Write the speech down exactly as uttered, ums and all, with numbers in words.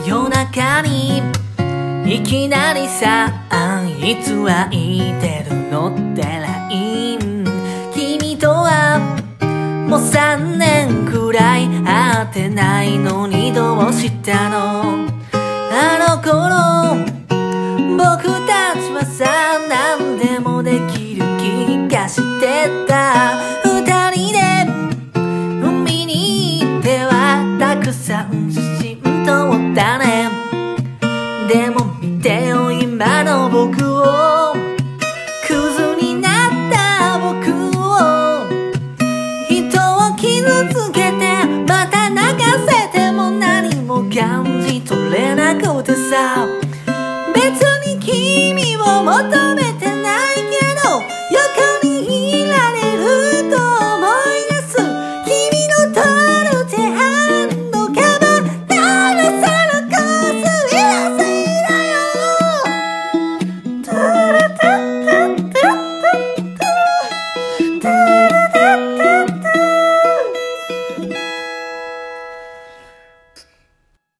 夜中にいきなりさ、いつ空いてるのってライン。君とはもうさんねんくらい会ってないのにどうしたの。あの頃僕たちはさ、何でもできる気がしてた。二人で海に行ってはたくさん写真撮ったね。でも見てよ今の僕を、クズになった僕を。人を傷つけてまた泣かせても何も感じ取れなくてさ、別に君を求めて